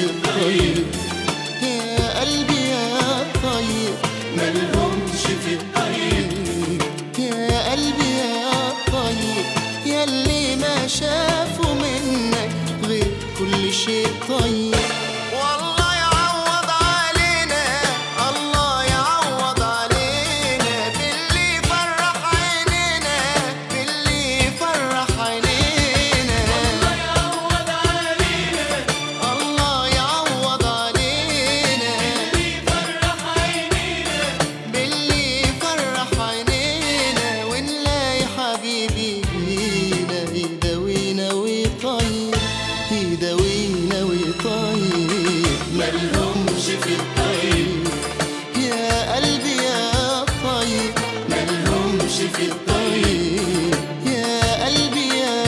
الطيب، يا قلبي يا طيب ملهمش في الطيب، يا قلبي يا طيب ياللي ما شافوا منك غير كل شيء طيب. والله يعوض علينا، الله يعوض علينا باللي فرح عينينا، باللي فرح عينينا. الله يعوض علينا، الله يعوض علينا باللي فرح عينينا، باللي فرح عينينا. ونلاقي حبيبي فينا يداوينا ويطيب، يداوينا ويطيب ملهمش في الطيب، يا قلبي يا طيب ملهمش في الطيب، يا قلبي يا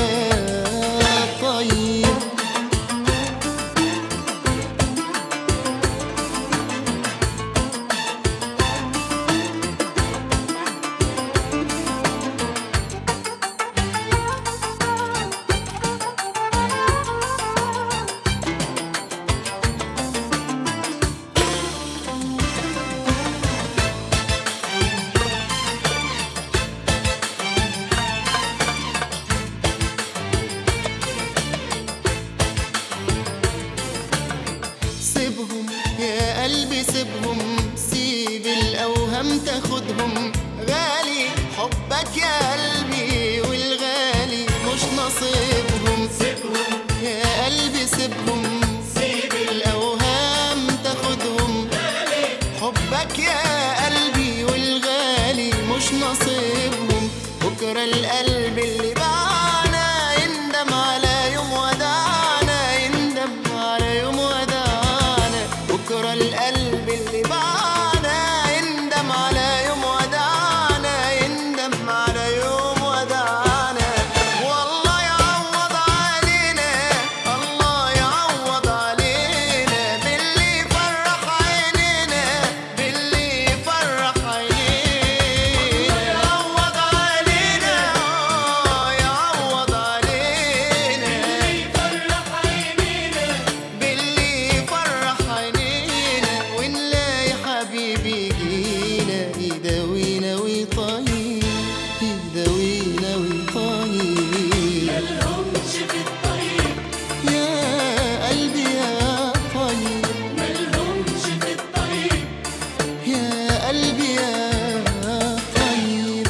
طيب. سيبهم يا قلبي سيبهم، سيب الأوهام تاخدهم، غالي حبك يا قلبي والغالي مش نصيبهم. سيبهم يا قلبي سيبهم، سيب الأوهام تاخدهم، غالي حبك يا قلبي والغالي مش نصيبهم. بكرة القلب اللي باعنا يندم على يوم وداعنا، يندم على يوم وداعنا. بكرة القلب اللي باعنا يندم على يوم وداعنا، يندم على يوم وداعنا. والله يعوض علينا، الله يعوض علينا باللي فرح عينينا، باللي فرح عينينا. يعوض علينا، يعوض علينا باللي فرح عينينا، باللي فرح عينينا. ونلاقي حبيبي جينا يداوينا ويطيب، يداوينا ويطيب ملهمش في الطيب، يا قلبي يا طيب ملهمش في الطيب، يا قلبي يا طيب.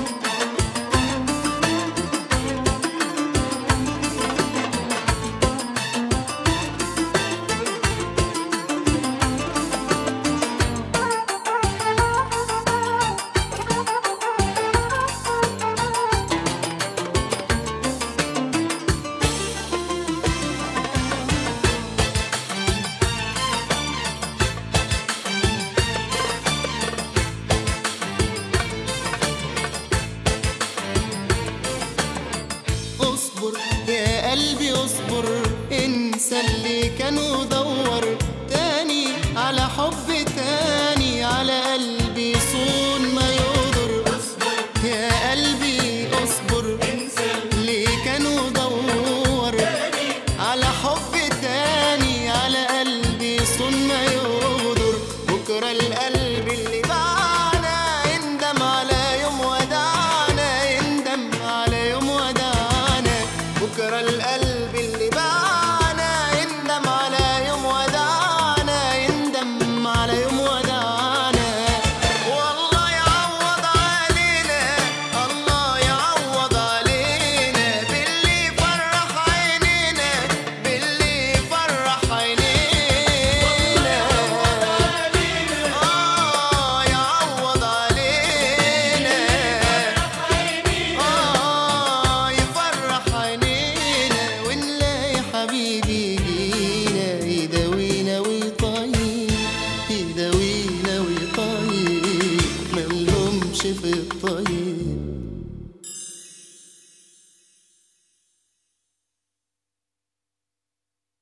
اصبر يا قلبي اصبر، انسى اللي كان ودور تاني على حب تاني، على قلبي صون ما يقدر. اصبر يا قلبي اصبر، انسى اللي كان ودور تاني على حب تاني، على قلبي صون ما يقدر. بكرة القلب اللي باعنا يندم على يوم وداعنا، يندم على يوم وداعنا. بكرة القلب اللي باعنا يندم على يوم وداعنا، يندم على يوم وداعنا. والله يعوض علينا، الله يعوض علينا باللي فرح عينينا، باللي فرح عينينا. يعوض علينا، يفرح عينينا. ونلاقي حبيبي جينا يداوينا ويطيب، يداوينا ويطيب ملهمش في الطيب.